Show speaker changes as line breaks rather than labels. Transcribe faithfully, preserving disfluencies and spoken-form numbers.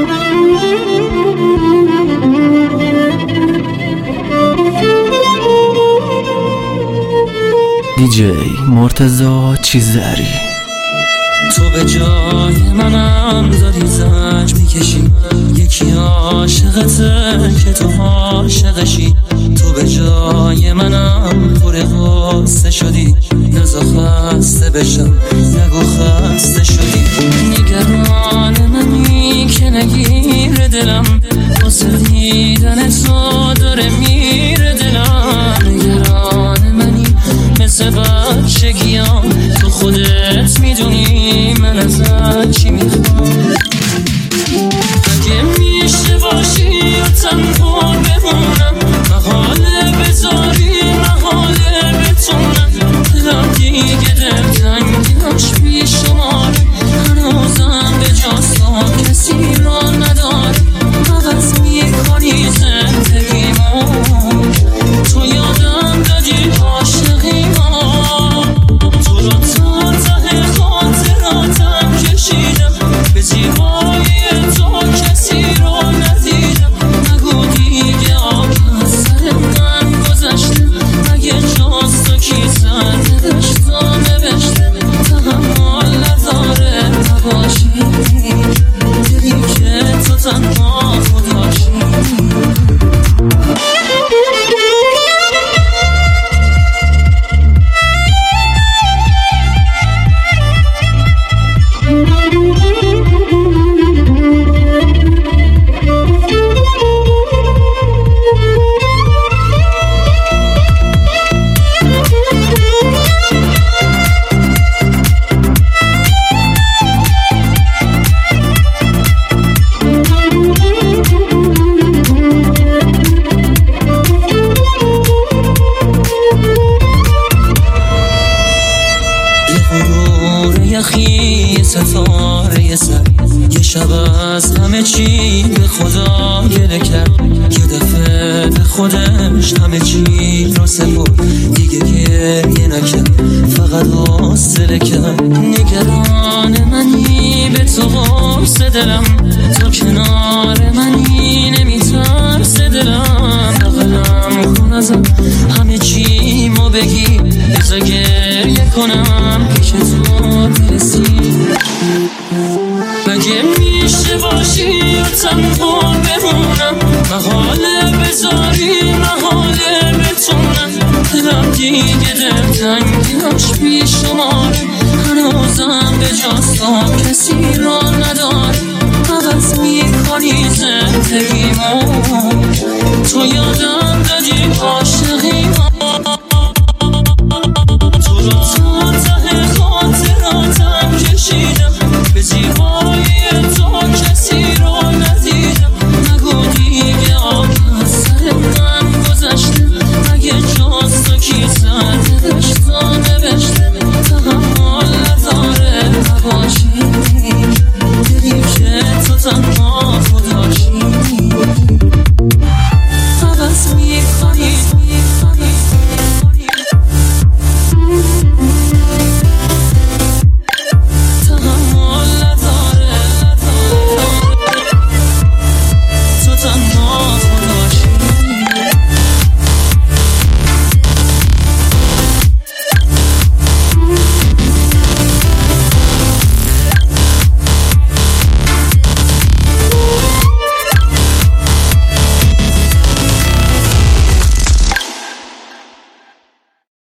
دیجی مرتضی چیزری.
تو به جای منم داری زنج میکشی، یکی عاشقته که تو عاشقشی. تو به جای منم پر غصه شدی، نزا خسته بشم نگو خسته شدی. نگران منی که نگیره دلم، واسه دیدن تو داره میره دلم. نگران منی مثل بچگیام، تو خودت میدونی من ازت چی میخوام. اگه میشه باشی و تنها بمونم، محاله بذاری محاله بتونم. دلم دیگه دلتنگیاش بی شماره، هنوزم به جاستا کسی را نداره. عوض میکنی زندگیمو، تو یادم دادی عاشقیمو. تو را تا ته خاطراتم کشیدم، به زیبایی تو کسی رو ندیدم. نگو دیگه آب از سر من گذشته، اگه جز تو کی سر نوشتا نوشته. تحمل نداره نباشی، دلی که تو تنها خداشی. یخی ستاره سر، یه شب از همه چی به خدا گله کرد. یه دفعه به خودش همه چی رو سپرد، دیگه گریه نکرد فقط حوصله کرد. نگران منی به تو قرص دلم، تو کنار منی نمیترس دلم. بغلم کن ازم همه چی مو بگی، بذار گریه کنم پیش تو برسی. مگه میشه باشی و تنها بمونم، محاله بذاری محاله بتونم. دلم دیگه دلتنگیاش بی شماره، هنوزم به جاستا کسی را نداره. عوض میکنی زندگیمو، تو یادم